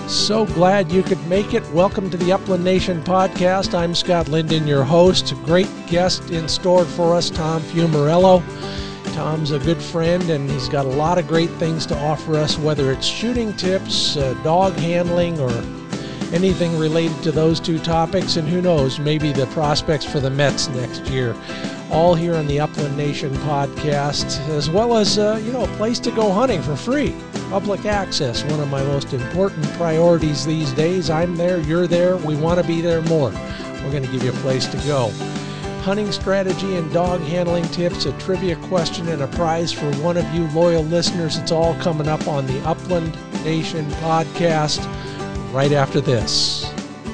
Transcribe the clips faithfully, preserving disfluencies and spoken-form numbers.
So glad you could make it. Welcome to the Upland Nation podcast. I'm Scott Linden, your host. Great guest in store for us, Tom Fumarello. Tom's a good friend, and he's got a lot of great things to offer us, whether it's shooting tips, uh, dog handling, or anything related to those two topics. And who knows, maybe the prospects for the Mets next year. All here on the Upland Nation podcast, as well as, uh, you know, a place to go hunting for free. Public access, one of my most important priorities these days. I'm there, you're there, we want to be there more. We're going to give you a place to go. Hunting strategy and dog handling tips, a trivia question, and a prize for one of you loyal listeners. It's all coming up on the Upland Nation podcast right after this.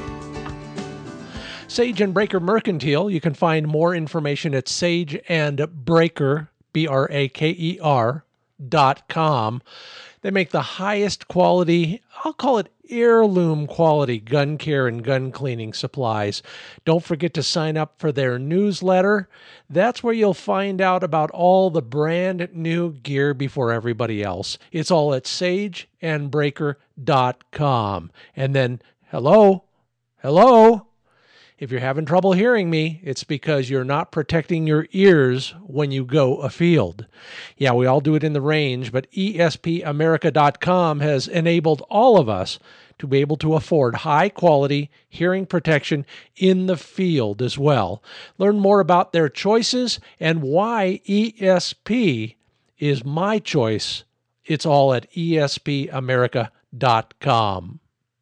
Sage and Braker Mercantile. You can find more information at Sage and Braker, B R A K E R, dot com. They make the highest quality, I'll call it heirloom quality, gun care and gun cleaning supplies. Don't forget to sign up for their newsletter. That's where you'll find out about all the brand new gear before everybody else. It's all at sage and braker dot com. And then, hello, hello. If you're having trouble hearing me, it's because you're not protecting your ears when you go afield. Yeah, we all do it in the range, but E S P America dot com has enabled all of us to be able to afford high-quality hearing protection in the field as well. Learn more about their choices and why E S P is my choice. It's all at E S P America dot com.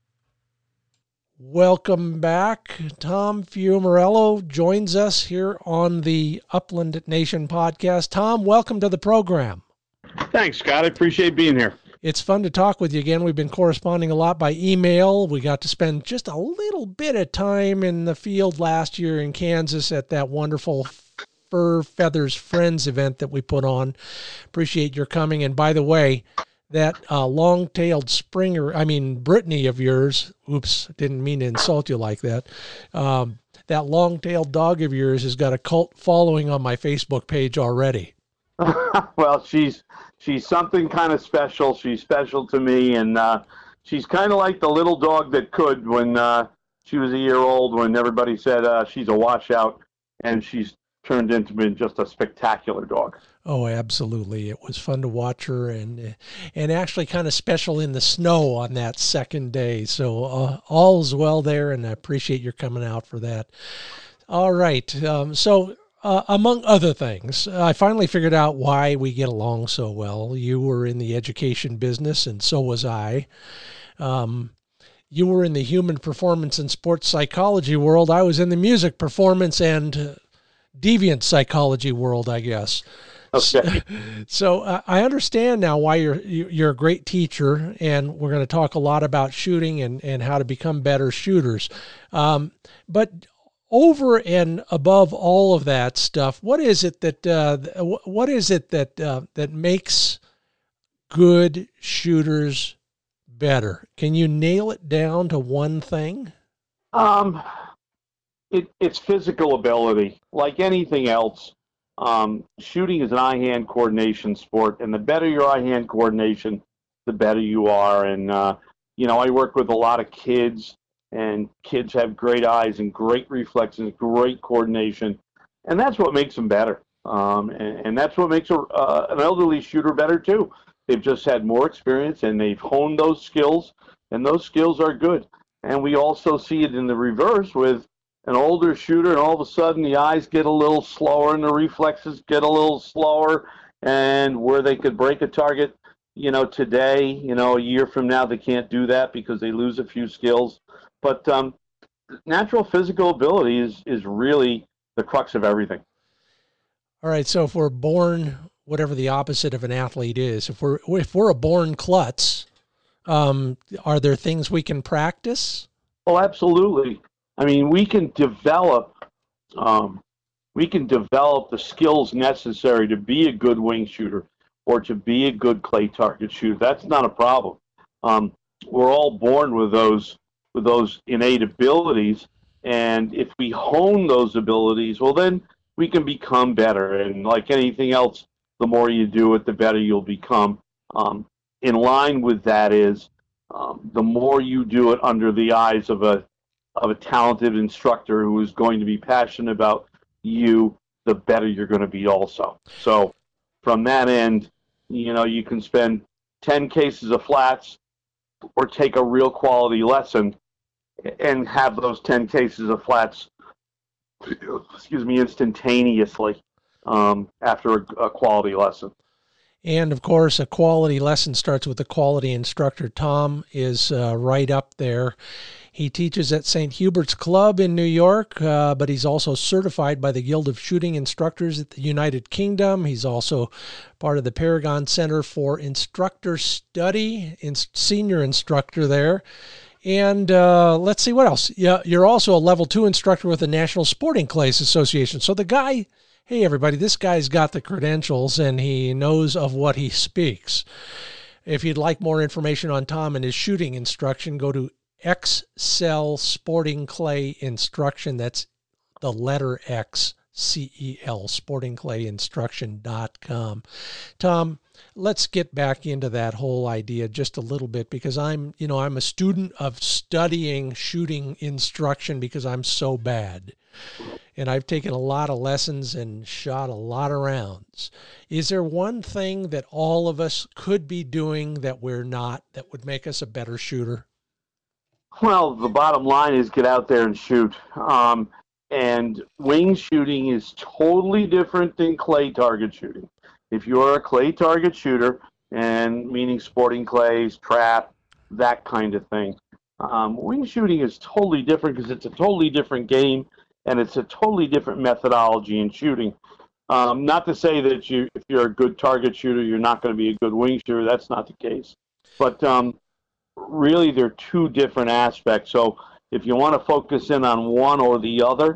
Welcome back. Tom Fumarello joins us here on the Upland Nation podcast. Tom, welcome to the program. Thanks, Scott. I appreciate being here. It's fun to talk with you again. We've been corresponding a lot by email. We got to spend just a little bit of time in the field last year in Kansas at that wonderful Fur Feathers Friends event that we put on. Appreciate your coming. And by the way, that uh, long-tailed Springer, I mean, Brittany of yours, oops, didn't mean to insult you like that. Um, that long-tailed dog of yours has got a cult following on my Facebook page already. Well, she's she's something kind of special. She's special to me, and uh, she's kind of like the little dog that could when uh, she was a year old, when everybody said uh, she's a washout, and she's turned into being just a spectacular dog. Oh, absolutely. It was fun to watch her, and and actually kind of special in the snow on that second day. So uh, all's well there, and I appreciate your coming out for that. All right. Um, so uh, among other things, I finally figured out why we get along so well. You were in the education business, and so was I. Um, you were in the human performance and sports psychology world. I was in the music performance and deviant psychology world, I guess. Okay. So, so uh, I understand now why you're you're a great teacher, and we're going to talk a lot about shooting and, and how to become better shooters. Um, but over and above all of that stuff, what is it that uh, what is it that uh, that makes good shooters better? Can you nail it down to one thing? Um, it, it's physical ability, like anything else. Um, shooting is an eye-hand coordination sport, and the better your eye-hand coordination, the better you are. And, uh, you know, I work with a lot of kids, and kids have great eyes and great reflexes, great coordination, and that's what makes them better. Um, and, and that's what makes a, uh, an elderly shooter better, too. They've just had more experience, and they've honed those skills, and those skills are good. And we also see it in the reverse with an older shooter, and all of a sudden the eyes get a little slower and the reflexes get a little slower, and where they could break a target, you know, today, you know, a year from now, they can't do that because they lose a few skills. But um, natural physical ability is, is really the crux of everything. All right, so if we're born, whatever the opposite of an athlete is, if we're if we're a born klutz, um, are there things we can practice? Oh, absolutely. I mean, we can develop, um, we can develop the skills necessary to be a good wing shooter or to be a good clay target shooter. That's not a problem. Um, we're all born with those with those innate abilities, and if we hone those abilities, well, then we can become better. And like anything else, the more you do it, the better you'll become. Um, in line with that is Um, the more you do it under the eyes of a of a talented instructor who is going to be passionate about you, the better you're going to be also. So from that end, you know, you can spend ten cases of flats or take a real quality lesson and have those ten cases of flats, excuse me, instantaneously um, after a, a quality lesson. And of course, a quality lesson starts with a quality instructor. Tom is uh, right up there. He teaches at Saint Hubert's Club in New York, uh, but he's also certified by the Guild of Shooting Instructors at the United Kingdom. He's also part of the Paragon Center for Instructor Study, in, senior instructor there. And uh, let's see what else. Yeah, you're also a level two instructor with the National Sporting Clays Association. So the guy, hey everybody, this guy's got the credentials and he knows of what he speaks. If you'd like more information on Tom and his shooting instruction, go to Excel Sporting Clay Instruction. That's the letter X, C E L, sporting clay instruction dot com. Tom, let's get back into that whole idea just a little bit, because I'm, you know, I'm a student of studying shooting instruction because I'm so bad. And I've taken a lot of lessons and shot a lot of rounds. Is there one thing that all of us could be doing that we're not, that would make us a better shooter? Well, the bottom line is get out there and shoot. Um, and wing shooting is totally different than clay target shooting. If you're a clay target shooter, and meaning sporting clays, trap, that kind of thing, um, wing shooting is totally different because it's a totally different game and it's a totally different methodology in shooting. Um, not to say that you, if you're a good target shooter, you're not going to be a good wing shooter. That's not the case. But um, really they're two different aspects. So if you want to focus in on one or the other,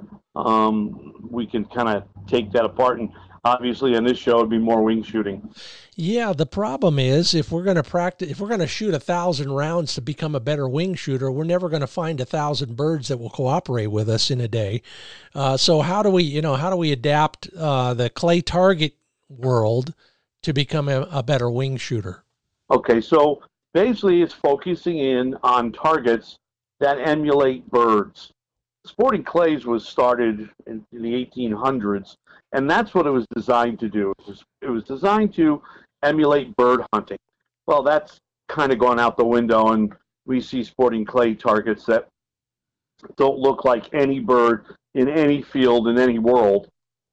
um, we can kind of take that apart. And obviously on this show, it'd be more wing shooting. Yeah, the problem is if we're going to practice, if we're going to shoot a thousand rounds to become a better wing shooter, we're never going to find a thousand birds that will cooperate with us in a day. Uh, so how do we, you know, how do we adapt uh, the clay target world to become a, a better wing shooter? Okay, so basically it's focusing in on targets that emulate birds. Sporting clays was started in, in the eighteen hundreds, and that's what it was designed to do. It was, it was designed to emulate bird hunting. Well, that's kind of gone out the window, and we see sporting clay targets that don't look like any bird in any field in any world.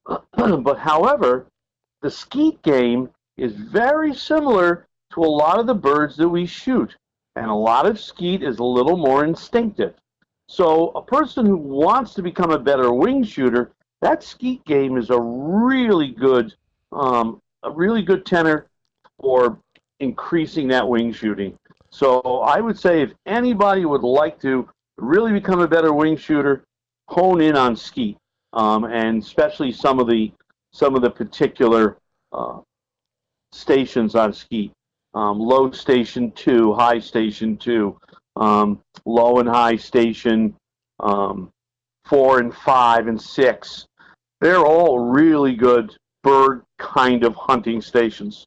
But however, the skeet game is very similar to a lot of the birds that we shoot, and a lot of skeet is a little more instinctive. So a person who wants to become a better wing shooter, that skeet game is a really good, um, a really good tenor for increasing that wing shooting. So I would say if anybody would like to really become a better wing shooter, hone in on skeet, um, and especially some of the some of the particular uh, stations on skeet. Um, low station two, high station two, um, low and high station um, four and five and six. They're all really good bird kind of hunting stations.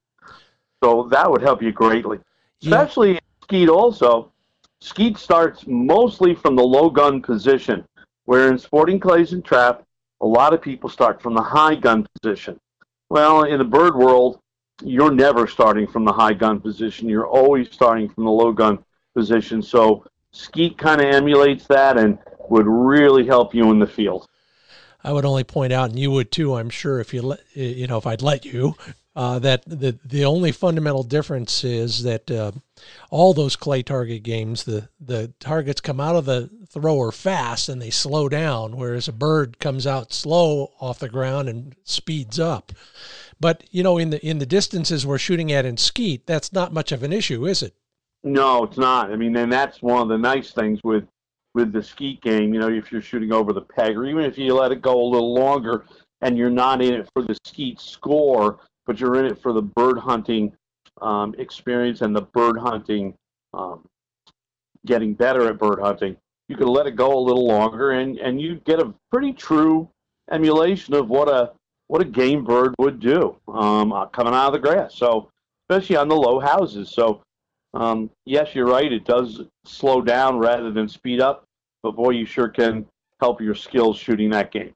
So that would help you greatly. Yeah. Especially in skeet also. Skeet starts mostly from the low gun position, where in sporting clays and trap, a lot of people start from the high gun position. Well, in the bird world, you're never starting from the high gun position. You're always starting from the low gun position. So skeet kind of emulates that and would really help you in the field. I would only point out, and you would too, I'm sure, if you let, you know, if I'd let you, uh, that the the only fundamental difference is that uh, all those clay target games, the the targets come out of the thrower fast and they slow down, whereas a bird comes out slow off the ground and speeds up. But you know, in the in the distances we're shooting at in skeet, that's not much of an issue, is it? No, it's not. I mean, and that's one of the nice things with with the skeet game. You know, if you're shooting over the peg, or even if you let it go a little longer, and you're not in it for the skeet score, but you're in it for the bird hunting um, experience and the bird hunting, um, getting better at bird hunting, you can let it go a little longer, and and you get a pretty true emulation of what a what a game bird would do um, uh, coming out of the grass. So especially on the low houses. So Um, yes, you're right. It does slow down rather than speed up, but boy, you sure can help your skills shooting that game.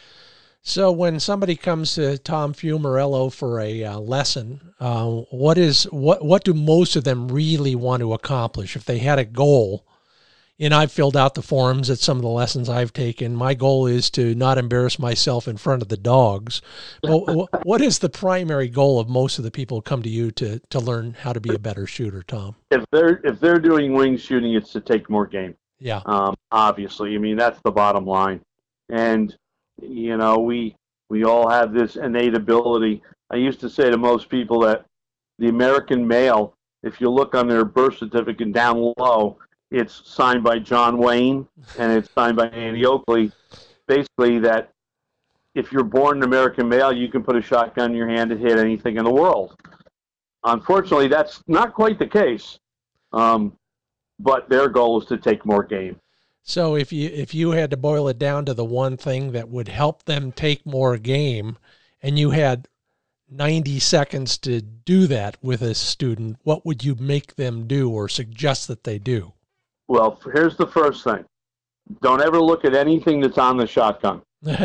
So when somebody comes to Tom Fumarello for a uh, lesson, uh, what is what what do most of them really want to accomplish? If they had a goal, and I've filled out the forms at some of the lessons I've taken, my goal is to not embarrass myself in front of the dogs. But what is the primary goal of most of the people who come to you to to learn how to be a better shooter, Tom? If they're if they're doing wing shooting, it's to take more game. Yeah. Um, obviously, I mean that's the bottom line. And you know, we we all have this innate ability. I used to say to most people that the American male, if you look on their birth certificate down low, it's signed by John Wayne and it's signed by Andy Oakley. Basically, that if you're born an American male, you can put a shotgun in your hand and hit anything in the world. Unfortunately, that's not quite the case. Um, but their goal is to take more game. So if you if you had to boil it down to the one thing that would help them take more game, and you had ninety seconds to do that with a student, what would you make them do or suggest that they do? Well, here's the first thing. Don't ever look at anything that's on the shotgun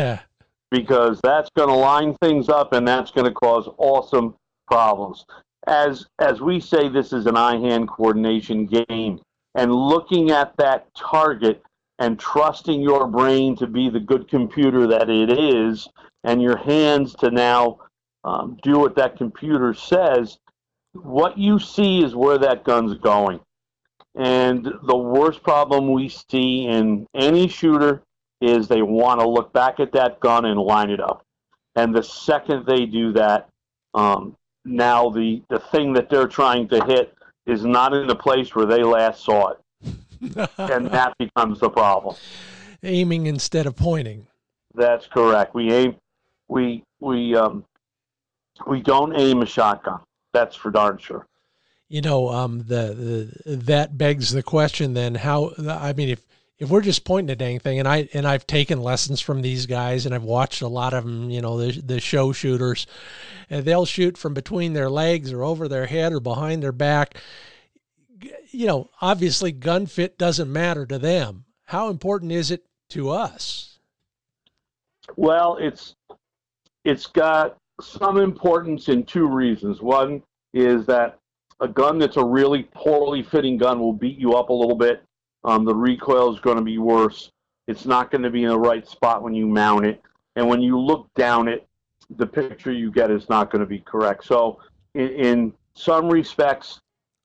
because that's going to line things up and that's going to cause awesome problems. As as we say, this is an eye-hand coordination game, and looking at that target and trusting your brain to be the good computer that it is, and your hands to now um, do what that computer says, what you see is where that gun's going. And the worst problem we see in any shooter is they want to look back at that gun and line it up. And the second they do that, um, now the, the thing that they're trying to hit is not in the place where they last saw it. And that becomes the problem. Aiming instead of pointing. That's correct. We aim, we we um, we don't aim a shotgun. That's for darn sure. You know, um, the, the that begs the question then. How? I mean, if if we're just pointing at anything, and I and I've taken lessons from these guys, and I've watched a lot of them. You know, the the show shooters, and they'll shoot from between their legs or over their head or behind their back. You know, obviously, gun fit doesn't matter to them. How important is it to us? Well, it's it's got some importance in two reasons. One is that a gun that's a really poorly fitting gun will beat you up a little bit. Um, the recoil is going to be worse. It's not going to be in the right spot when you mount it. And when you look down it, the picture you get is not going to be correct. So in, in some respects,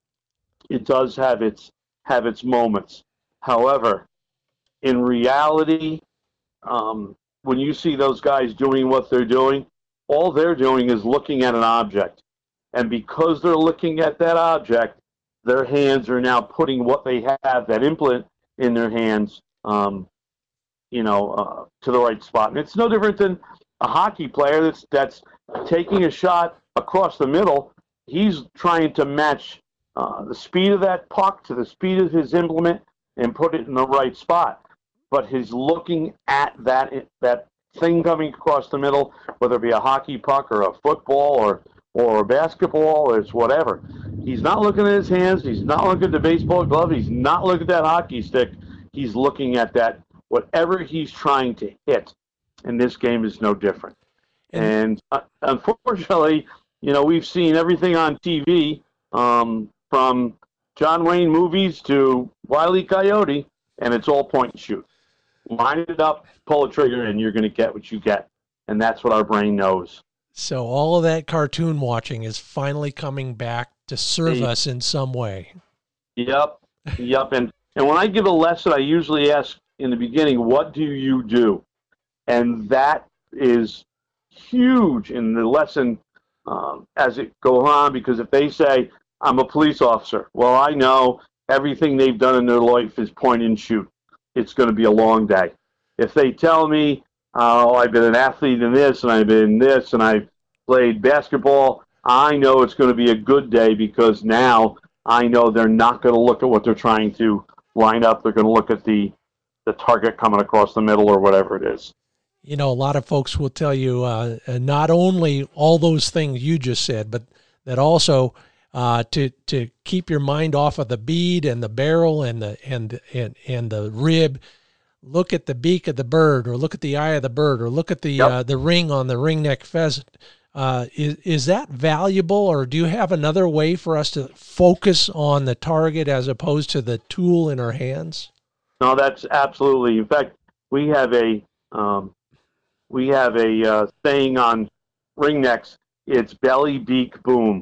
it does have its have its moments. However, in reality, um, when you see those guys doing what they're doing, all they're doing is looking at an object. And because they're looking at that object, their hands are now putting what they have, that implement in their hands, um, you know, uh, to the right spot. And it's no different than a hockey player that's that's taking a shot across the middle. He's trying to match uh, the speed of that puck to the speed of his implement and put it in the right spot. But he's looking at that that thing coming across the middle, whether it be a hockey puck or a football or or a basketball, or it's whatever. He's not looking at his hands. He's not looking at the baseball glove. He's not looking at that hockey stick. He's looking at that, whatever he's trying to hit. And this game is no different. And, and uh, unfortunately, you know, we've seen everything on T V, um, from John Wayne movies to Wile E. Coyote, and it's all point and shoot. Line it up, pull a trigger, and you're going to get what you get. And that's what our brain knows. So all of that cartoon watching is finally coming back to serve us in some way. Yep, yep. And and when I give a lesson, I usually ask in the beginning, what do you do? And that is huge in the lesson um, as it goes on, because if they say, I'm a police officer, well, I know everything they've done in their life is point and shoot. It's going to be a long day. If they tell me, oh, I've been an athlete in this, and I've been this, and I've played basketball, I know it's going to be a good day because now I know they're not going to look at what they're trying to line up. They're going to look at the, the target coming across the middle or whatever it is. You know, a lot of folks will tell you uh, not only all those things you just said, but that also uh, to to keep your mind off of the bead and the barrel and the and and and the rib. Look at the beak of the bird, or look at the eye of the bird, or look at the Yep. uh, the ring on the ringneck pheasant. Uh, is is that valuable, or do you have another way for us to focus on the target as opposed to the tool in our hands? No, that's absolutely. In fact, we have a um, we have a uh, saying on ringnecks. It's belly, beak, boom.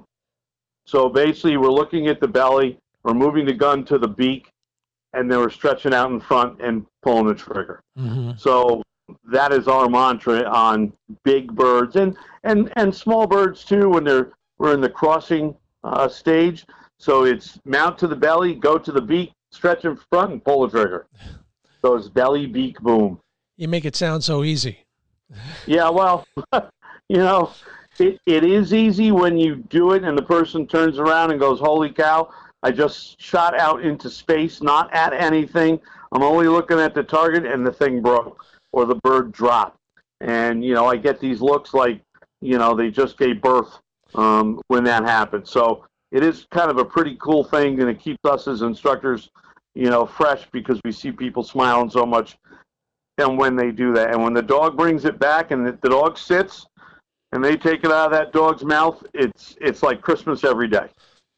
So basically, we're looking at the belly, we're moving the gun to the beak, and then we're stretching out in front and pulling the trigger. Mm-hmm. So that is our mantra on big birds and, and, and small birds too when they're we're in the crossing uh, stage. So it's mount to the belly, go to the beak, stretch in front, and pull the trigger. So it's belly, beak, boom. You make it sound so easy. Yeah, well, you know, it, it is easy when you do it and the person turns around and goes, holy cow, I just shot out into space, not at anything. I'm only looking at the target and the thing broke or the bird dropped. And, you know, I get these looks like, you know, they just gave birth um, when that happens. So it is kind of a pretty cool thing, and it keeps us as instructors, you know, fresh because we see people smiling so much. And when they do that, and when the dog brings it back and the, the dog sits and they take it out of that dog's mouth, it's it's like Christmas every day.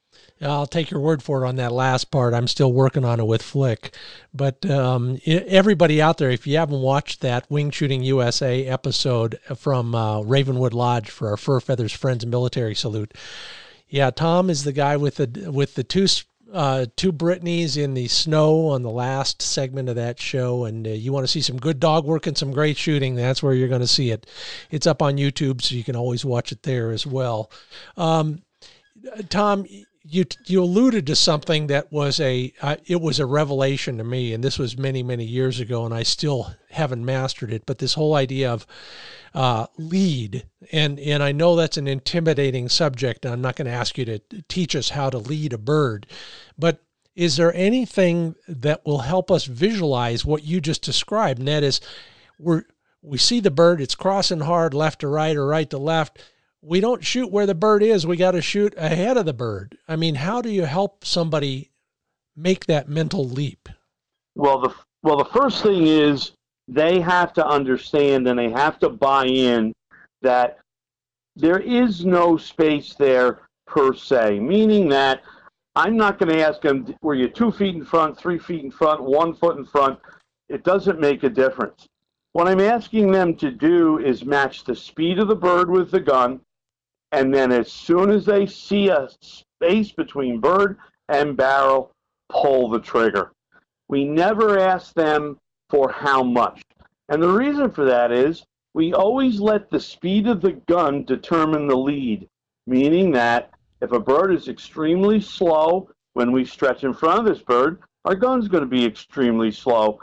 I'll take your word for it on that last part. I'm still working on it with Flick. But um, everybody out there, if you haven't watched that Wing Shooting U S A episode from uh, Ravenwood Lodge for our Fur Feathers Friends Military Salute, yeah, Tom is the guy with the with the two uh, two Brittany's in the snow on the last segment of that show. And uh, you want to see some good dog work and some great shooting, that's where you're going to see it. It's up on YouTube, so you can always watch it there as well. Um, Tom, you you alluded to something that was a uh, it was a revelation to me, and this was many many years ago, and I still haven't mastered it. But this whole idea of uh, lead, and and I know that's an intimidating subject. And I'm not going to ask you to teach us how to lead a bird, but is there anything that will help us visualize what you just described? And that is, we're we see the bird, it's crossing hard left to right or right to left. We don't shoot where the bird is. We got to shoot ahead of the bird. I mean, how do you help somebody make that mental leap? Well, the well, the first thing is they have to understand and they have to buy in that there is no space there per se, meaning that I'm not going to ask them, were you two feet in front, three feet in front, one foot in front? It doesn't make a difference. What I'm asking them to do is match the speed of the bird with the gun. And then as soon as they see a space between bird and barrel, pull the trigger. We never ask them for how much. And the reason for that is we always let the speed of the gun determine the lead, meaning that if a bird is extremely slow, when we stretch in front of this bird, our gun's going to be extremely slow,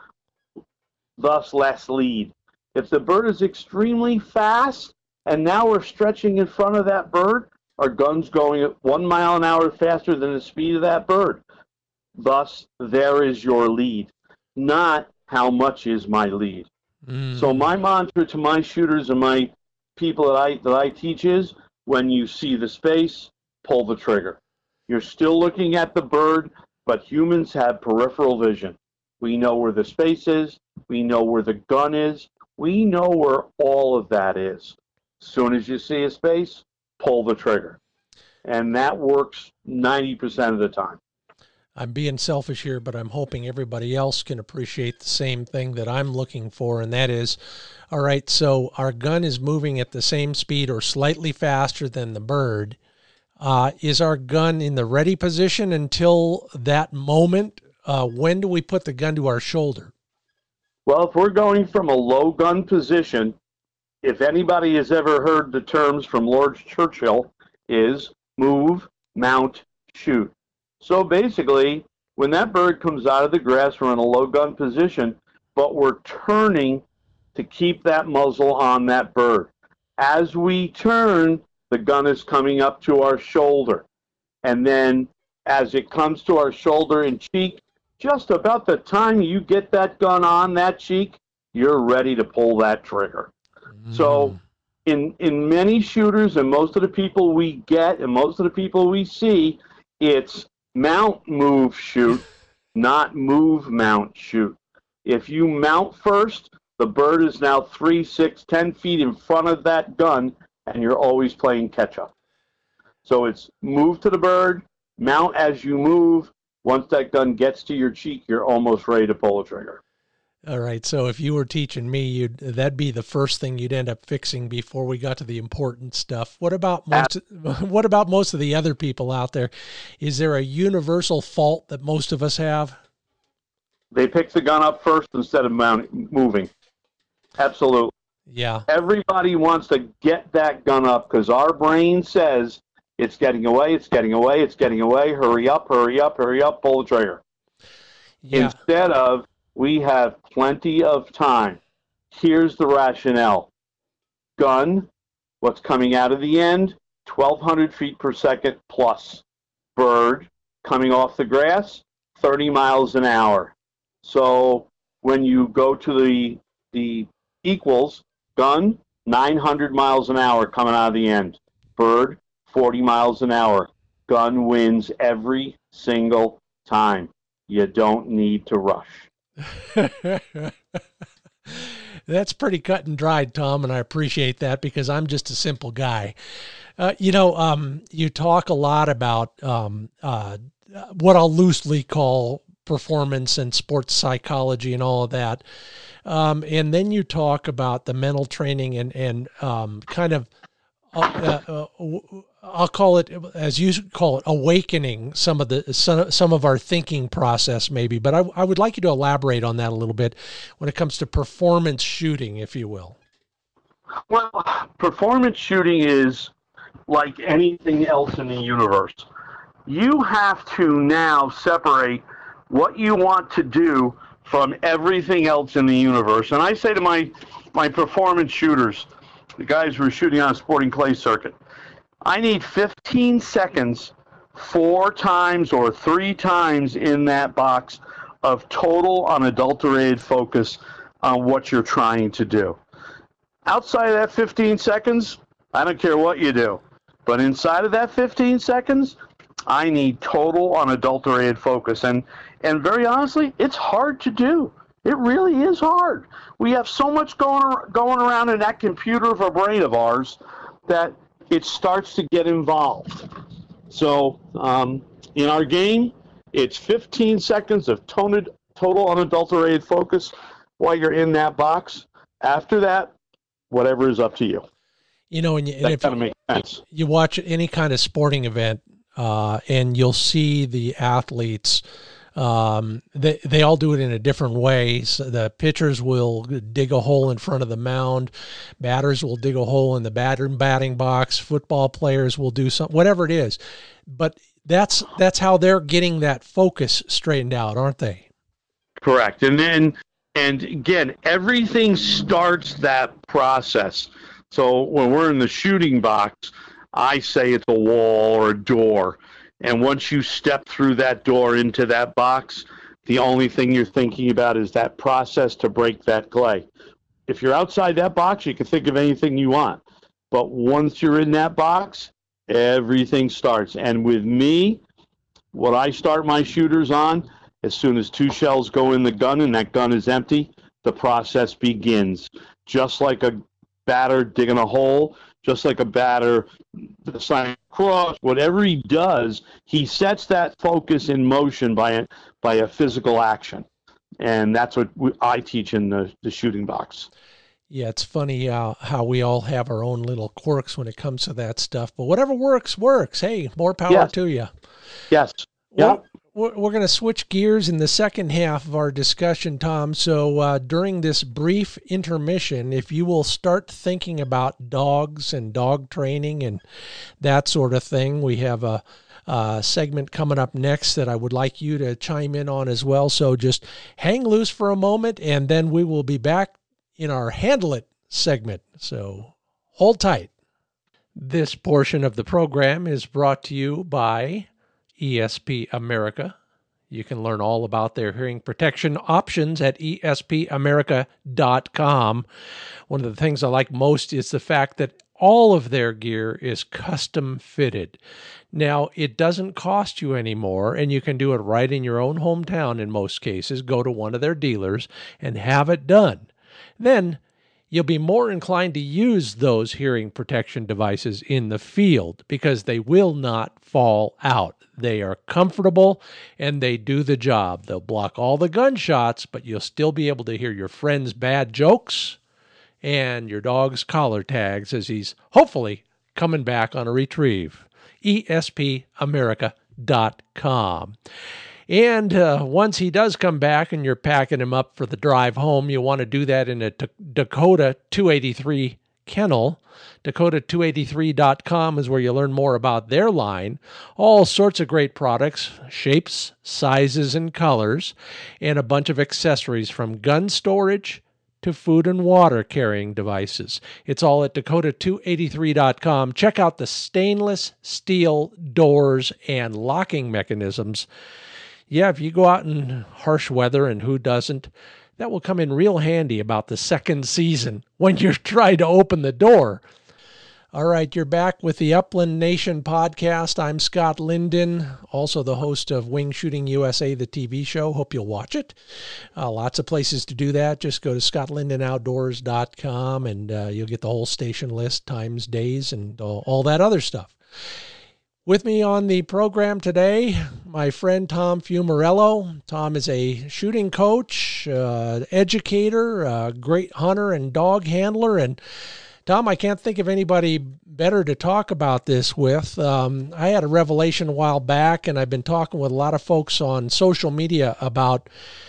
thus less lead. If the bird is extremely fast, and now we're stretching in front of that bird, our gun's going at one mile an hour faster than the speed of that bird. Thus, there is your lead, not how much is my lead. Mm. So my mantra to my shooters and my people that I that I teach is, when you see the space, pull the trigger. You're still looking at the bird, but humans have peripheral vision. We know where the space is. We know where the gun is. We know where all of that is. As soon as you see a space, pull the trigger. And that works ninety percent of the time. I'm being selfish here, but I'm hoping everybody else can appreciate the same thing that I'm looking for, and that is, all right, so our gun is moving at the same speed or slightly faster than the bird. Uh, is our gun in the ready position until that moment? Uh, when do we put the gun to our shoulder? Well, if we're going from a low gun position, if anybody has ever heard the terms from Lord Churchill, is move, mount, shoot. So basically, when that bird comes out of the grass, we're in a low gun position, but we're turning to keep that muzzle on that bird. As we turn, the gun is coming up to our shoulder. And then as it comes to our shoulder and cheek, just about the time you get that gun on that cheek, you're ready to pull that trigger. Mm. So in, in many shooters and most of the people we get and most of the people we see, It's mount, move, shoot, not move, mount, shoot. If you mount first, the bird is now three, six, ten feet in front of that gun, and you're always playing catch up. So it's move to the bird, mount as you move. Once that gun gets to your cheek, you're almost ready to pull the trigger. All right. So if you were teaching me, you'd that'd be the first thing you'd end up fixing before we got to the important stuff. What about most? What about most of the other people out there? Is there a universal fault that most of us have? They pick the gun up first instead of mounting, moving. Absolutely. Yeah. Everybody wants to get that gun up because our brain says it's getting away, it's getting away, it's getting away. Hurry up, hurry up, hurry up, pull the trigger. Yeah. Instead of, we have plenty of time. Here's the rationale. Gun, what's coming out of the end? twelve hundred feet per second plus. Bird, coming off the grass, thirty miles an hour. So when you go to the the equals, gun, nine hundred miles an hour coming out of the end. Bird, forty miles an hour. Gun wins every single time. You don't need to rush. That's pretty cut and dried, Tom, and I appreciate that because I'm just a simple guy. Uh, you know, um, you talk a lot about um, uh, what I'll loosely call performance and sports psychology and all of that. Um, and then you talk about the mental training and, and um, kind of, uh, uh, I'll call it, as you call it, awakening some of the some, some of our thinking process maybe. But I, I would like you to elaborate on that a little bit when it comes to performance shooting, if you will. Well, performance shooting is like anything else in the universe. You have to now separate what you want to do from everything else in the universe. And I say to my, my performance shooters, the guys who are shooting on a sporting clay circuit, I need fifteen seconds, four times or three times in that box of total unadulterated focus on what you're trying to do. Outside of that fifteen seconds, I don't care what you do. But inside of that fifteen seconds, I need total unadulterated focus. And and very honestly, it's hard to do. It really is hard. We have so much going going around in that computer of a brain of ours that it starts to get involved. So um, in our game, it's fifteen seconds of toned, total unadulterated focus while you're in that box. After that, whatever is up to you. You know, and, you, and that if kind of makes sense. You watch any kind of sporting event, uh, and you'll see the athletes. Um, they, they all do it in a different way. So the pitchers will dig a hole in front of the mound. Batters will dig a hole in the batter, batting box. Football players will do something, whatever it is. But that's, that's how they're getting that focus straightened out, aren't they? Correct. And then, and again, everything starts that process. So when we're in the shooting box, I say it's a wall or a door. And once you step through that door into that box, the only thing you're thinking about is that process to break that clay. If you're outside that box, you can think of anything you want. But once you're in that box, everything starts. And with me, what I start my shooters on, as soon as two shells go in the gun and that gun is empty, the process begins. Just like a batter digging a hole, just like a batter signing cross, whatever he does, he sets that focus in motion by a, by a physical action. And that's what we, I teach in the, the shooting box. Yeah, it's funny uh, how we all have our own little quirks when it comes to that stuff. But whatever works, works. Hey, more power yes. to you. Yes. Well, yeah. We're, we're going to switch gears in the second half of our discussion, Tom. So uh, during this brief intermission, if you will start thinking about dogs and dog training and that sort of thing, we have a, a segment coming up next that I would like you to chime in on as well. So just hang loose for a moment, and then we will be back in our Handle It segment. So hold tight. This portion of the program is brought to you by E S P America. You can learn all about their hearing protection options at E S P America dot com. One of the things I like most is the fact that all of their gear is custom fitted. Now, it doesn't cost you any more, and you can do it right in your own hometown in most cases. Go to one of their dealers and have it done. Then you'll be more inclined to use those hearing protection devices in the field because they will not fall out. They are comfortable and they do the job. They'll block all the gunshots, but you'll still be able to hear your friend's bad jokes and your dog's collar tags as he's hopefully coming back on a retrieve. E S P America dot com. And uh, once he does come back and you're packing him up for the drive home, you want to do that in a T- Dakota two eighty-three kennel. Dakota two eighty-three dot com is where you learn more about their line. All sorts of great products, shapes, sizes, and colors, and a bunch of accessories from gun storage to food and water carrying devices. It's all at Dakota two eighty-three dot com. Check out the stainless steel doors and locking mechanisms. Yeah, if you go out in harsh weather, and who doesn't, that will come in real handy about the second season when you're trying to open the door. All right, you're back with the Upland Nation podcast. I'm Scott Linden, also the host of Wing Shooting U S A, the T V show. Hope you'll watch it. Uh, lots of places to do that. Just go to scott linden outdoors dot com and uh, you'll get the whole station list, times, days, and all, all that other stuff. With me on the program today, my friend Tom Fumarello. Tom is a shooting coach, uh, educator, uh, great hunter and dog handler. And Tom, I can't think of anybody better to talk about this with. Um, I had a revelation a while back, and I've been talking with a lot of folks on social media about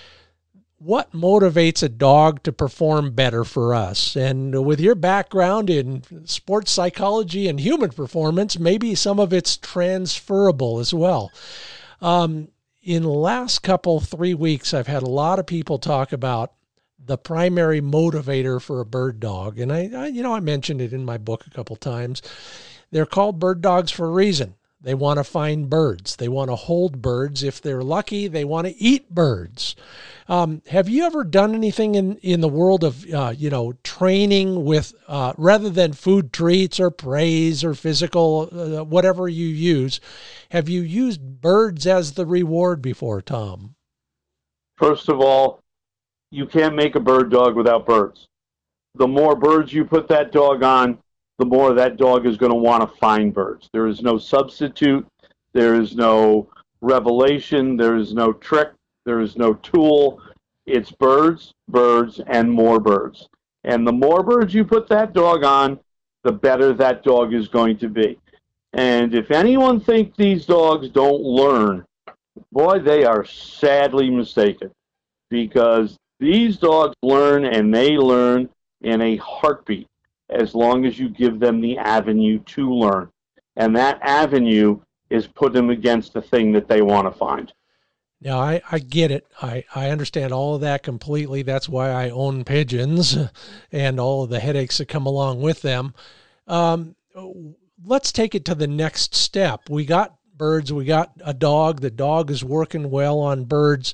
what motivates a dog to perform better for us. And with your background in sports psychology and human performance, maybe some of it's transferable as well. Um, in the last couple, three weeks, I've had a lot of people talk about the primary motivator for a bird dog. And I, I, you know, I mentioned it in my book a couple times. They're called bird dogs for a reason. They want to find birds. They want to hold birds. If they're lucky, they want to eat birds. Um, have you ever done anything in, in the world of, uh, you know, training with, uh, rather than food treats or praise or physical, uh, whatever you use, have you used birds as the reward before, Tom? First of all, you can't make a bird dog without birds. The more birds you put that dog on, the more that dog is going to want to find birds. There is no substitute. There is no revelation. There is no trick. There is no tool. It's birds, birds, and more birds. And the more birds you put that dog on, the better that dog is going to be. And if anyone thinks these dogs don't learn, boy, they are sadly mistaken, because these dogs learn, and they learn in a heartbeat as long as you give them the avenue to learn. And that avenue is put them against the thing that they want to find. Now, I, I get it. I, I understand all of that completely. That's why I own pigeons and all of the headaches that come along with them. Um, let's take it to the next step. We got birds. We got a dog. The dog is working well on birds.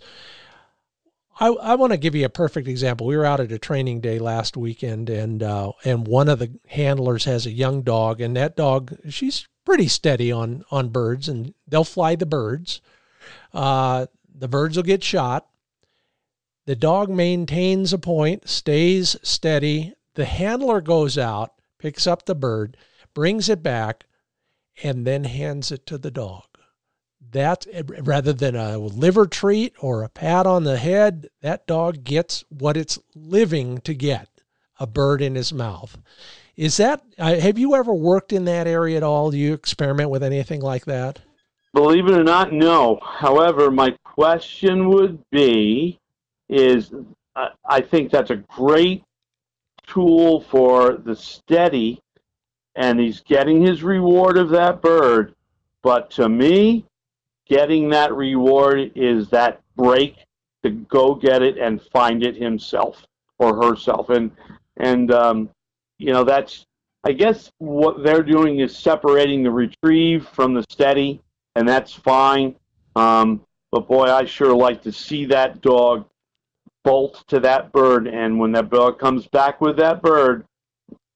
I, I want to give you a perfect example. We were out at a training day last weekend, and uh, and one of the handlers has a young dog, and that dog, she's pretty steady on, on birds, and they'll fly the birds. Uh, the birds will get shot. The dog maintains a point, stays steady. The handler goes out, picks up the bird, brings it back, and then hands it to the dog. That, rather than a liver treat or a pat on the head, that dog gets what it's living to get, a bird in his mouth. Is that, uh, have you ever worked in that area at all? Do you experiment with anything like that? Believe it or not, no. However, my question would be, is uh, I think that's a great tool for the steady, and he's getting his reward of that bird. But to me, getting that reward is that break to go get it and find it himself or herself. And, and um, you know, that's, I guess what they're doing is separating the retrieve from the steady, and that's fine. Um, but boy, I sure like to see that dog bolt to that bird. And when that dog comes back with that bird,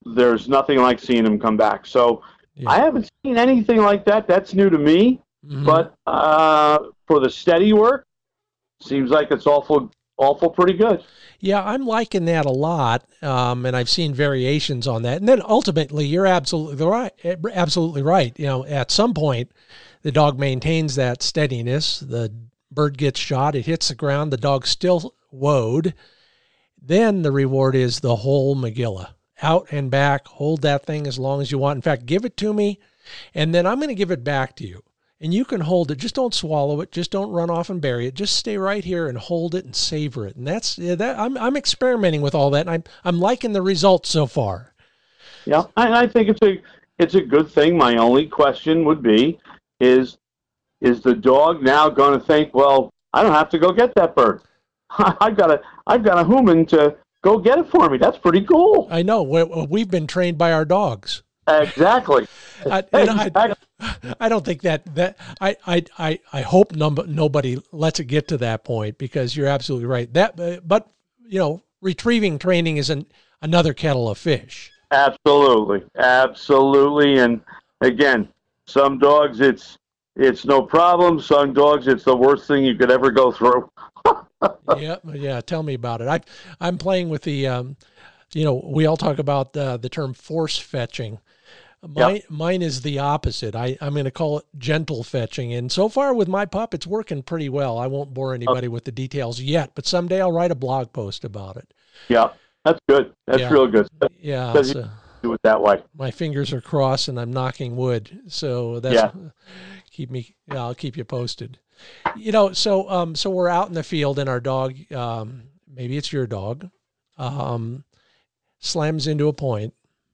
there's nothing like seeing him come back. So Yeah. I haven't seen anything like that. That's new to me. Hmm. But uh, for the steady work, seems like it's awful, awful pretty good. Yeah, I'm liking that a lot, um, and I've seen variations on that. And then ultimately, you're absolutely right. Absolutely right. You know, at some point, the dog maintains that steadiness. The bird gets shot, it hits the ground, the dog's still woed. Then the reward is the whole Magilla, out and back. Hold that thing as long as you want. In fact, give it to me, and then I'm going to give it back to you. And you can hold it. Just don't swallow it. Just don't run off and bury it. Just stay right here and hold it and savor it. And that's yeah, that. I'm I'm experimenting with all that, and I'm I'm liking the results so far. Yeah, I, I think it's a it's a good thing. My only question would be, is is the dog now going to think, well, I don't have to go get that bird. I've got a I've got a human to go get it for me. That's pretty cool. I know we, we've been trained by our dogs. Exactly. I, and exactly. I, I don't think that that I I I, I hope num- nobody lets it get to that point, because you're absolutely right. That but you know, retrieving training is an, another kettle of fish. Absolutely, absolutely. And again, some dogs it's it's no problem. Some dogs it's the worst thing you could ever go through. Yeah, yeah. Tell me about it. I I'm playing with the um, you know, we all talk about uh, the term force fetching. Yeah. Mine, mine is the opposite. I, I'm going to call it gentle fetching. And so far with my pup, it's working pretty well. I won't bore anybody with the details yet, but someday I'll write a blog post about it. Yeah, that's good. That's Yeah. real good. Yeah. Because you So do it that way. my fingers are crossed and I'm knocking wood. So that's Yeah. keep me, yeah, I'll keep you posted. You know, so, um, so we're out in the field and our dog, um, maybe it's your dog, um, slams into a point,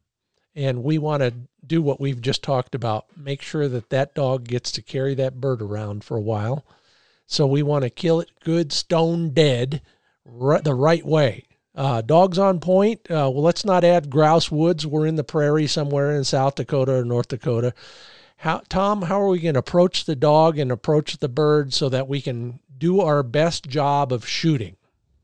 and we want to do what we've just talked about, make sure that that dog gets to carry that bird around for a while. So we want to kill it good, stone dead, right, the right way. Uh, dogs on point. Uh, well, let's not add grouse woods. We're in the prairie somewhere in South Dakota or North Dakota. How, Tom, how are we going to approach the dog and approach the bird so that we can do our best job of shooting?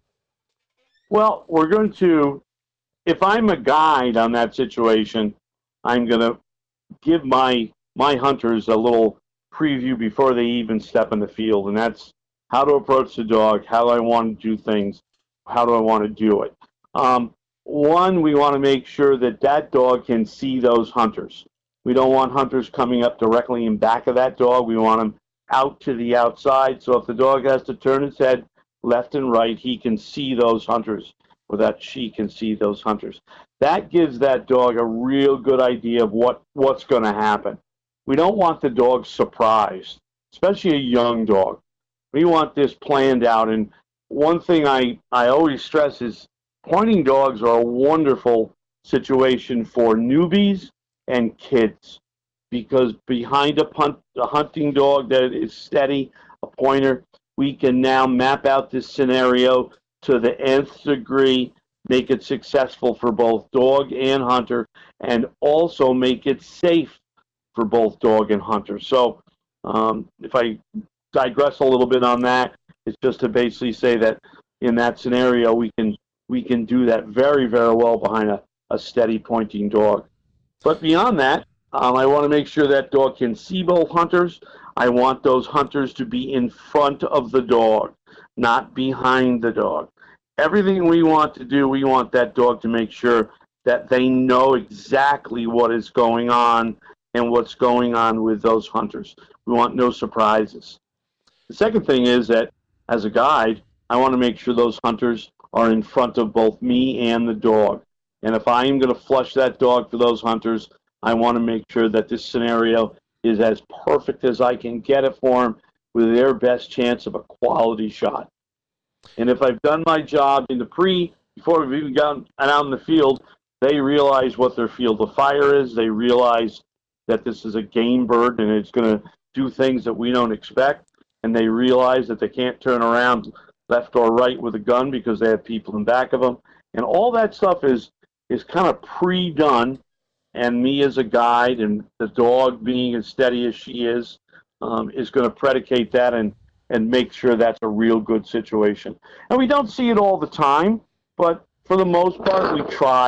Well, we're going to, if I'm a guide on that situation, I'm going to give my my hunters a little preview before they even step in the field, and that's how to approach the dog, how do I want to do things, how do I want to do it. Um, One, we want to make sure that that dog can see those hunters. We don't want hunters coming up directly in back of that dog. We want them out to the outside. So if the dog has to turn its head left and right, he can see those hunters, or that she can see those hunters. That gives that dog a real good idea of what, what's going to happen. We don't want the dog surprised, especially a young dog. We want this planned out. And one thing I, I always stress is pointing dogs are a wonderful situation for newbies and kids, because behind a, punt, a hunting dog that is steady, a pointer, we can now map out this scenario to the nth degree, make it successful for both dog and hunter, and also make it safe for both dog and hunter. So, um, if I digress a little bit on that, it's just to basically say that in that scenario, we can we can do that very, very well behind a, a steady pointing dog. But beyond that, um, I want to make sure that dog can see both hunters. I want those hunters to be in front of the dog, not behind the dog. Everything we want to do, we want that dog to make sure that they know exactly what is going on and what's going on with those hunters. We want no surprises. The second thing is that as a guide, I want to make sure those hunters are in front of both me and the dog. And if I am going to flush that dog for those hunters, I want to make sure that this scenario is as perfect as I can get it for them with their best chance of a quality shot. And if I've done my job in the pre, before we've even gotten out in the field, they realize what their field of fire is. They realize that this is a game bird and it's going to do things that we don't expect. And they realize that they can't turn around left or right with a gun because they have people in back of them. And all that stuff is is kind of pre-done. And me as a guide and the dog being as steady as she is, um, is going to predicate that and and make sure that's a real good situation. And we don't see it all the time, but for the most part, we try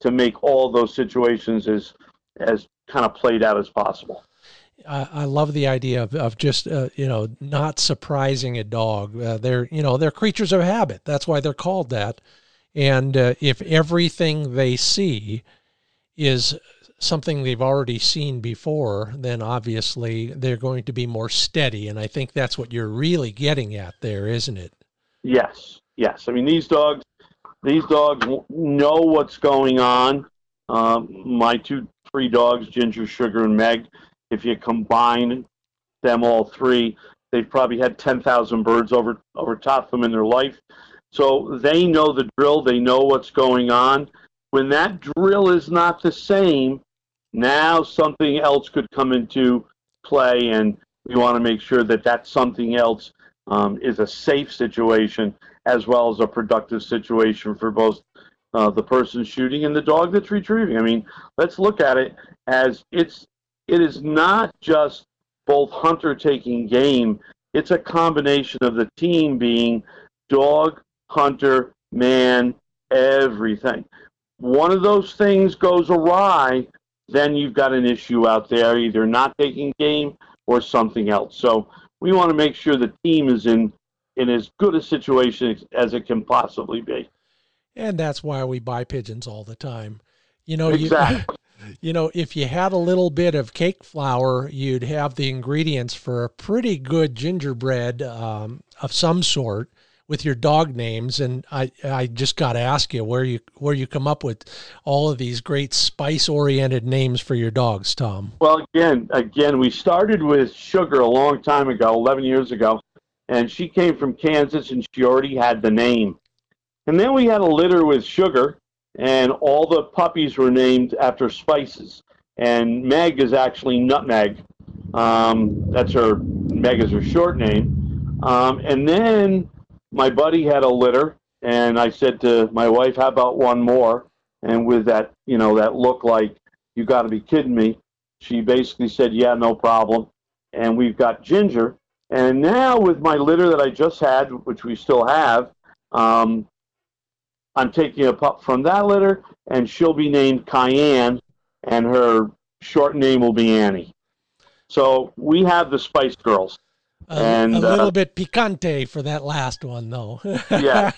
to make all those situations as as kind of played out as possible. I, I love the idea of, of just, uh, you know, not surprising a dog. Uh, they're, you know, they're creatures of habit. That's why they're called that. And uh, if everything they see is something they've already seen before, then obviously they're going to be more steady. And I think that's what you're really getting at there, isn't it? Yes, yes. I mean, these dogs, these dogs know what's going on. Um, my two, three dogs, Ginger, Sugar, and Meg, if you combine them all three, they've probably had ten thousand birds over over top of them in their life. So they know the drill. They know what's going on. When that drill is not the same, now something else could come into play, and we want to make sure that that something else um, is a safe situation as well as a productive situation for both uh, the person shooting and the dog that's retrieving. I mean, let's look at it as it's it is not just both hunter taking game. It's a combination of the team being dog, hunter, man, everything. One of those things goes awry, then you've got an issue out there, either not taking game or something else. So we want to make sure the team is in, in as good a situation as it can possibly be. And that's why we buy pigeons all the time. You know, exactly. you, you know, if you had a little bit of cake flour, you'd have the ingredients for a pretty good gingerbread um, of some sort with your dog names. And I, I just got to ask you where you where you come up with all of these great spice-oriented names for your dogs, Tom. Well, again, again, we started with Sugar a long time ago, eleven years ago, and she came from Kansas, and she already had the name. And then we had a litter with Sugar, and all the puppies were named after spices. And Meg is actually Nutmeg. Um, that's her, Meg is her short name. Um, and then my buddy had a litter, and I said to my wife, how about one more? And with that, you know, that look like, you got to be kidding me, she basically said, yeah, no problem. And we've got Ginger. And now with my litter that I just had, which we still have, um, I'm taking a pup from that litter, and she'll be named Cayenne, and her short name will be Annie. So we have the Spice Girls. A, and, a little uh, bit picante for that last one, though. yeah.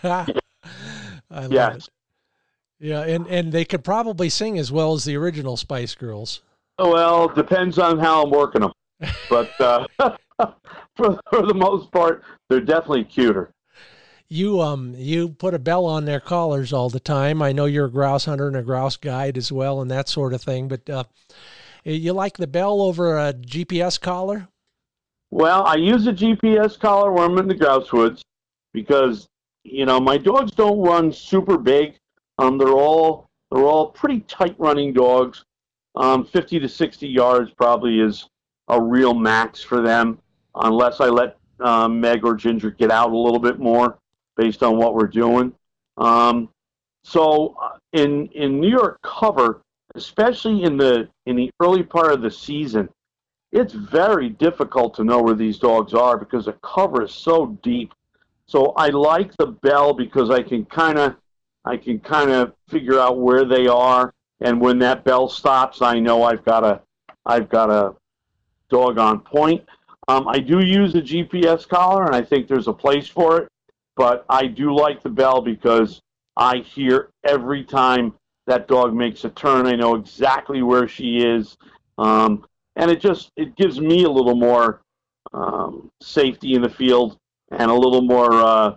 I love yes. it. Yeah, and, and they could probably sing as well as the original Spice Girls. Well, depends on how I'm working them. But uh, for, for the most part, they're definitely cuter. You um you put a bell on their collars all the time. I know you're a grouse hunter and a grouse guide as well and that sort of thing, but uh, you like the bell over a G P S collar? Well, I use a G P S collar when I'm in the grouse woods because, you know, my dogs don't run super big. Um, they're all they're all pretty tight running dogs. Um, fifty to sixty yards probably is a real max for them, unless I let um, Meg or Ginger get out a little bit more based on what we're doing. Um, so in in New York cover, especially in the in the early part of the season, it's very difficult to know where these dogs are because the cover is so deep. So I like the bell because I can kind of I can kind of figure out where they are, and when that bell stops, I know I've got a I've got a dog on point. Um, I do use a G P S collar, and I think there's a place for it. But I do like the bell because I hear every time that dog makes a turn. I know exactly where she is, um, and it just it gives me a little more um, safety in the field and a little more uh,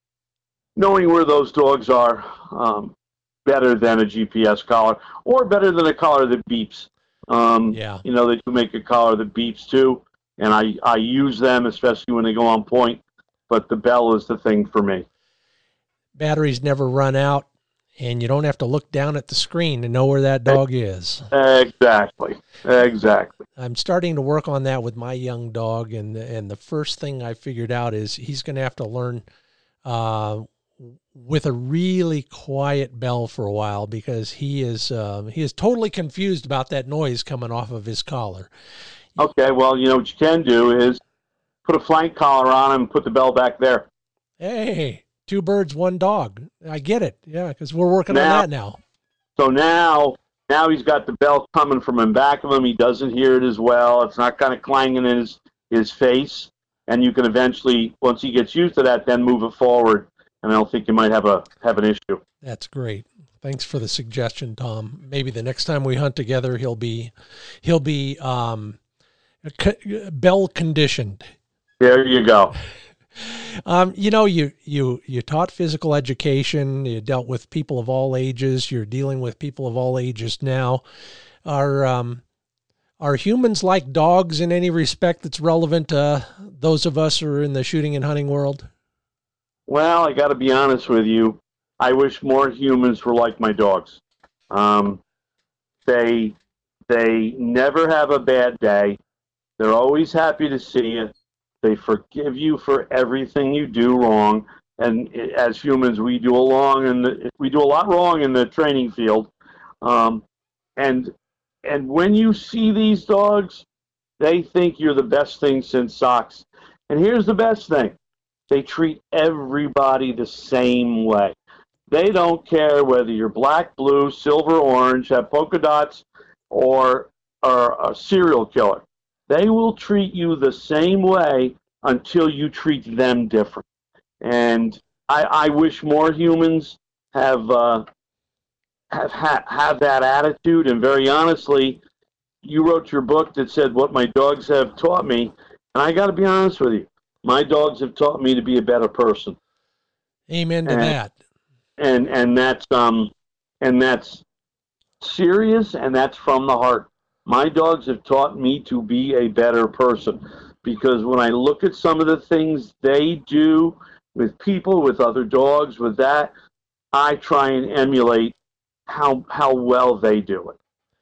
knowing where those dogs are. Um, better than a G P S collar, or better than a collar that beeps. Um, yeah, you know, they do make a collar that beeps too, and I I use them especially when they go on point. But the bell is the thing for me. Batteries never run out, and you don't have to look down at the screen to know where that dog is. Exactly. Exactly. I'm starting to work on that with my young dog, and and the first thing I figured out is he's going to have to learn uh, with a really quiet bell for a while because he is uh, he is totally confused about that noise coming off of his collar. Okay, well, you know what you can do is put a flank collar on him and put the bell back there. Hey, two birds, one dog. I get it. Yeah, because we're working now, on that now. So now, now he's got the bell coming from in back of him. He doesn't hear it as well. It's not kind of clanging in his, his face. And you can eventually, once he gets used to that, then move it forward. And I don't think you might have a have an issue. That's great. Thanks for the suggestion, Tom. Maybe the next time we hunt together, he'll be he'll be um, bell conditioned. There you go. Um, you know, you, you, you taught physical education, you dealt with people of all ages, you're dealing with people of all ages now. Are, um, are humans like dogs in any respect that's relevant to those of us who are in the shooting and hunting world? Well, I got to be honest with you. I wish more humans were like my dogs. Um, they, they never have a bad day. They're always happy to see you. They forgive you for everything you do wrong, and as humans, we do a long and we do a lot wrong in the training field. Um, and and when you see these dogs, they think you're the best thing since socks. And here's the best thing: they treat everybody the same way. They don't care whether you're black, blue, silver, orange, have polka dots, or or a serial killer. They will treat you the same way until you treat them different. And I, I wish more humans have uh, have ha- have that attitude. And very honestly, you wrote your book that said what my dogs have taught me, and I got to be honest with you, my dogs have taught me to be a better person. Amen to and, that. And and that's um and that's serious, and that's from the heart. My dogs have taught me to be a better person, because when I look at some of the things they do with people, with other dogs, with that, I try and emulate how how well they do it.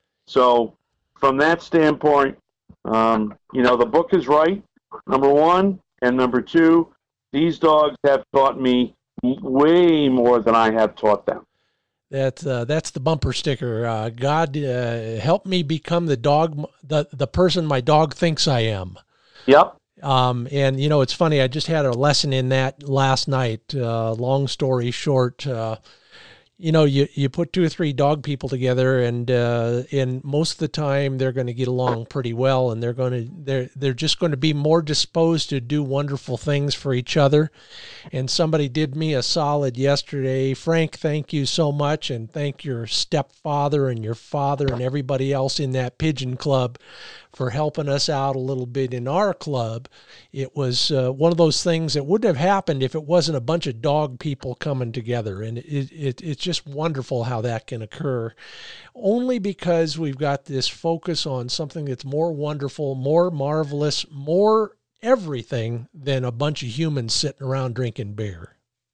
So from that standpoint, um, you know, the book is right, number one, and number two, these dogs have taught me way more than I have taught them. That's uh, that's the bumper sticker. Uh, God, uh, help me become the dog, the the person my dog thinks I am. Yep. Um, and you know, it's funny. I just had a lesson in that last night. Uh, long story short, uh, you know, you, you put two or three dog people together, and uh, and most of the time they're going to get along pretty well, and they're going to they're they're just going to be more disposed to do wonderful things for each other. And somebody did me a solid yesterday. Frank, thank you so much, and thank your stepfather and your father and everybody else in that pigeon club for helping us out a little bit in our club. It was uh, one of those things that wouldn't have happened if it wasn't a bunch of dog people coming together. And it, it it's just wonderful how that can occur, only because we've got this focus on something that's more wonderful, more marvelous, more everything than a bunch of humans sitting around drinking beer.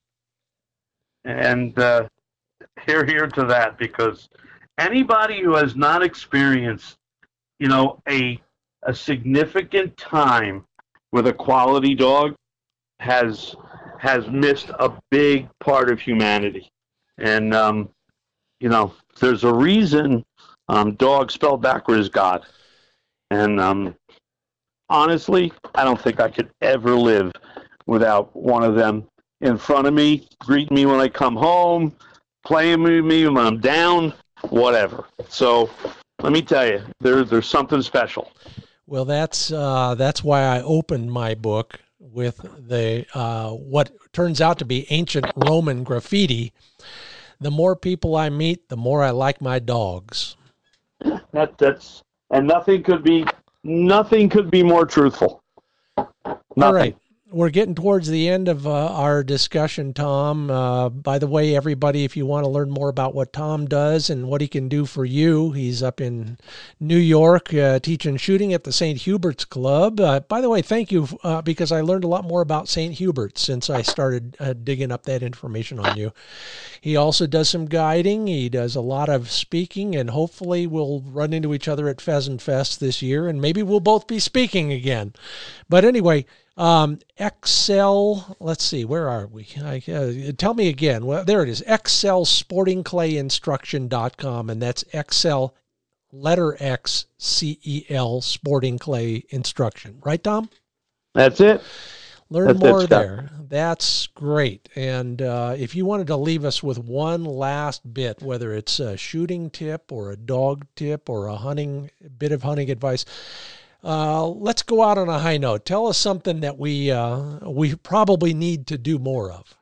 And uh, hear, hear to that, because anybody who has not experienced, you know, a a significant time with a quality dog has has missed a big part of humanity. And um, you know, there's a reason um, dog spelled backward is God. And um, honestly, I don't think I could ever live without one of them in front of me, greeting me when I come home, playing with me when I'm down, whatever. So let me tell you, there, there's something special. Well, that's uh, that's why I opened my book with the uh, what turns out to be ancient Roman graffiti. The more people I meet, the more I like my dogs. That that's and nothing could be nothing could be more truthful. Nothing. All right. We're getting towards the end of uh, our discussion, Tom. Uh, by the way, everybody, if you want to learn more about what Tom does and what he can do for you, he's up in New York uh, teaching shooting at the Saint Hubert's Club. Uh, by the way, thank you, uh, because I learned a lot more about Saint Hubert's since I started uh, digging up that information on you. He also does some guiding. He does a lot of speaking, and hopefully we'll run into each other at Pheasant Fest this year, and maybe we'll both be speaking again. But anyway, Um, Excel, let's see, where are we? I, uh, tell me again. Well, there it is, excel sporting clay instruction dot com, and that's Excel, letter X, C E L, Sporting Clay Instruction. Right, Tom? That's it. Learn That's it, more Scott. there. That's great. And uh, if you wanted to leave us with one last bit, whether it's a shooting tip or a dog tip or a hunting bit of hunting advice, uh, let's go out on a high note. Tell us something that we uh, we probably need to do more of.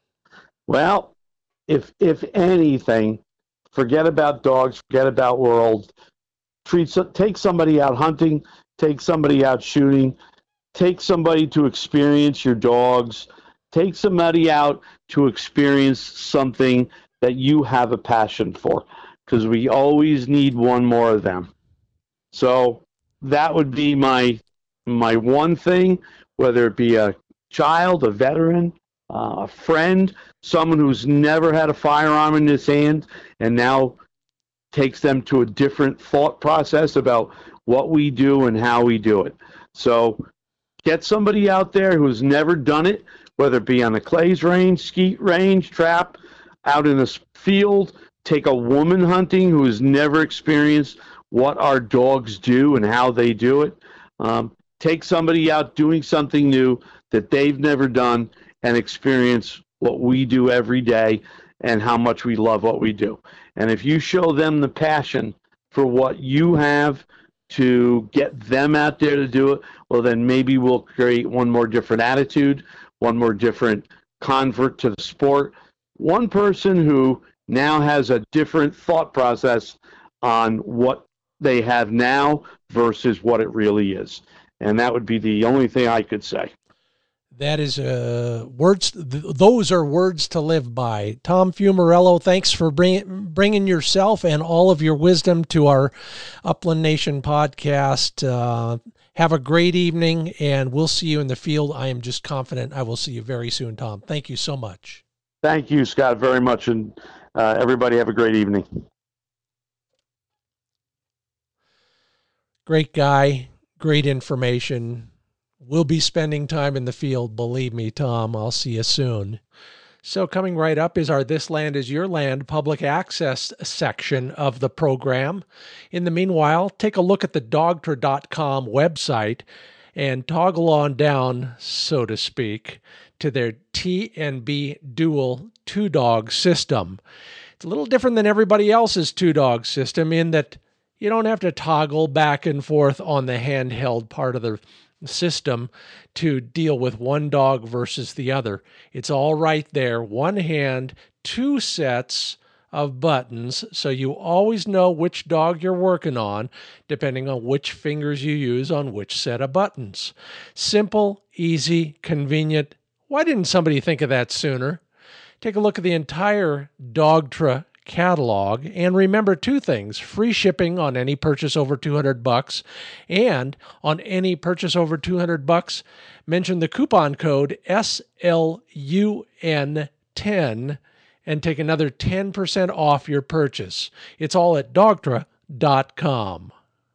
Well, if if anything, forget about dogs, forget about world. Treat take somebody out hunting, take somebody out shooting, take somebody to experience your dogs, take somebody out to experience something that you have a passion for, because we always need one more of them. So that would be my my one thing, whether it be a child, a veteran, uh, a friend, someone who's never had a firearm in his hand and now takes them to a different thought process about what we do and how we do it. So get somebody out there who's never done it, whether it be on a clays range, skeet range, trap, out in a field. Take a woman hunting who has never experienced what our dogs do and how they do it. Um, take somebody out doing something new that they've never done and experience what we do every day and how much we love what we do. And if you show them the passion for what you have to get them out there to do it, well, then maybe we'll create one more different attitude, one more different convert to the sport, one person who now has a different thought process on what they have now versus what it really is. And that would be the only thing I could say. That is uh, words. Th- those are words to live by. Tom Fumarello, thanks for bring, bringing yourself and all of your wisdom to our Upland Nation podcast. Uh, have a great evening, and we'll see you in the field. I am just confident I will see you very soon, Tom. Thank you so much. Thank you, Scott, very much, and uh, everybody have a great evening. Great guy, great information. We'll be spending time in the field. Believe me, Tom, I'll see you soon. So coming right up is our This Land is Your Land public access section of the program. In the meanwhile, take a look at the dogtra dot com website and toggle on down, so to speak, to their T N B dual two-dog system. It's a little different than everybody else's two-dog system in that you don't have to toggle back and forth on the handheld part of the system to deal with one dog versus the other. It's all right there. One hand, two sets of buttons, so you always know which dog you're working on, depending on which fingers you use on which set of buttons. Simple, easy, convenient. Why didn't somebody think of that sooner? Take a look at the entire Dogtra catalog, and remember two things: free shipping on any purchase over two hundred bucks, and on any purchase over two hundred bucks, mention the coupon code S L U N ten and take another ten percent off your purchase. It's all at dogtra dot com.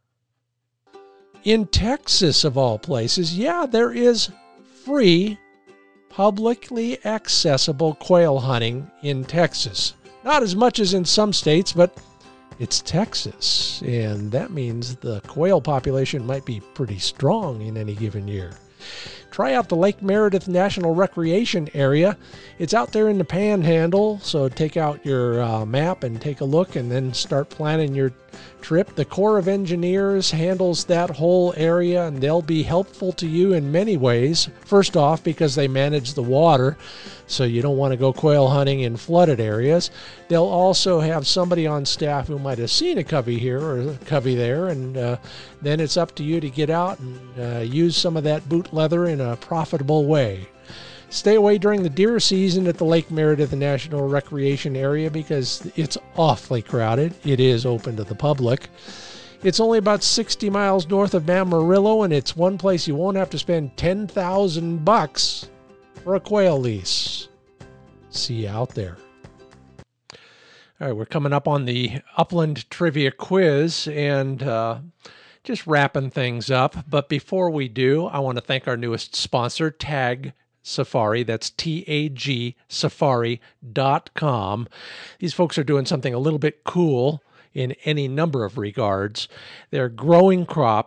In Texas, of all places, yeah, there is free, publicly accessible quail hunting in Texas. Not as much as in some states, but it's Texas, and that means the quail population might be pretty strong in any given year. Try out the Lake Meredith National Recreation Area. It's out there in the Panhandle, so take out your uh, map and take a look and then start planning your trip. The Corps of Engineers handles that whole area, and they'll be helpful to you in many ways. First off, because they manage the water, so you don't want to go quail hunting in flooded areas. They'll also have somebody on staff who might have seen a covey here or a covey there, and uh, then it's up to you to get out and uh, use some of that boot leather in a profitable way. Stay away during the deer season at the Lake Meredith National Recreation Area because it's awfully crowded. It is open to the public. It's only about sixty miles north of Amarillo, and it's one place you won't have to spend ten thousand bucks for a quail lease. See you out there. All right, we're coming up on the Upland Trivia Quiz, and uh, just wrapping things up. But before we do, I want to thank our newest sponsor, Tag Safari. That's T A G safari dot com. These folks are doing something a little bit cool in any number of regards. They're growing crops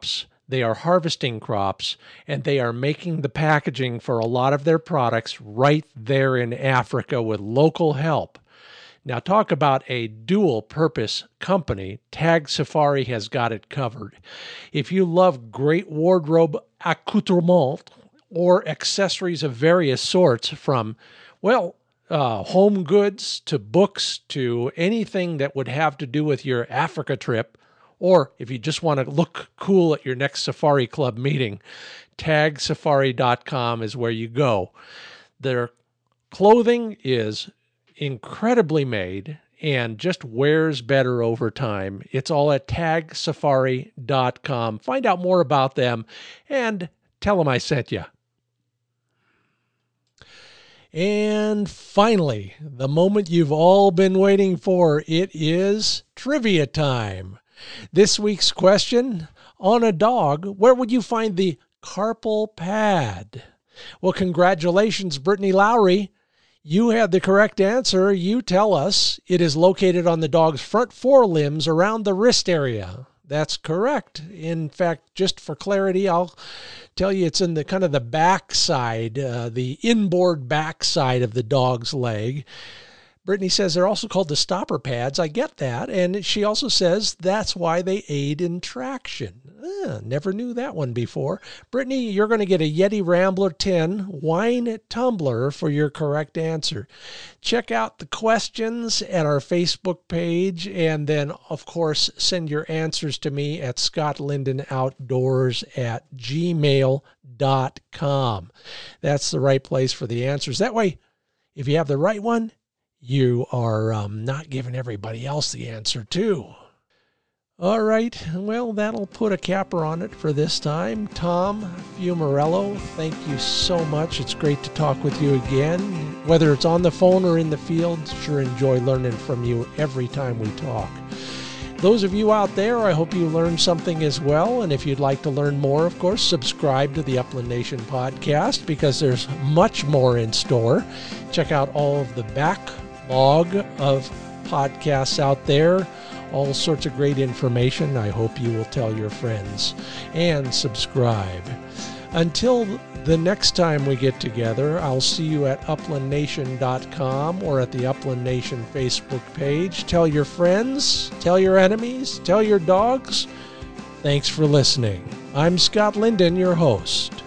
They are harvesting crops, and they are making the packaging for a lot of their products right there in Africa with local help. Now, talk about a dual-purpose company. Tag Safari has got it covered. If you love great wardrobe accoutrement or accessories of various sorts, from, well, uh, home goods to books to anything that would have to do with your Africa trip, or if you just want to look cool at your next Safari Club meeting, tag safari dot com is where you go. Their clothing is incredibly made and just wears better over time. It's all at tag safari dot com. Find out more about them and tell them I sent you. And finally, the moment you've all been waiting for, it is trivia time. This week's question, on a dog, where would you find the carpal pad? Well, congratulations, Brittany Lowry. You had the correct answer. You tell us. It is located on the dog's front forelimbs around the wrist area. That's correct. In fact, just for clarity, I'll tell you it's in the kind of the back side, uh, the inboard back side of the dog's leg. Brittany says they're also called the stopper pads. I get that. And she also says that's why they aid in traction. Ah, never knew that one before. Brittany, you're going to get a Yeti Rambler ten wine tumbler for your correct answer. Check out the questions at our Facebook page, and then, of course, send your answers to me at scott linden outdoors at gmail dot com. That's the right place for the answers. That way, if you have the right one, you are um, not giving everybody else the answer, too. All right, well, that'll put a capper on it for this time. Tom Fumarello, thank you so much. It's great to talk with you again. Whether it's on the phone or in the field, sure enjoy learning from you every time we talk. Those of you out there, I hope you learned something as well. And if you'd like to learn more, of course, subscribe to the Upland Nation podcast, because there's much more in store. Check out all of the backlog of podcasts out there. All sorts of great information. I hope you will tell your friends and subscribe. Until the next time we get together, I'll see you at upland nation dot com or at the Upland Nation Facebook page. Tell your friends, tell your enemies, tell your dogs. Thanks for listening. I'm Scott Linden, your host.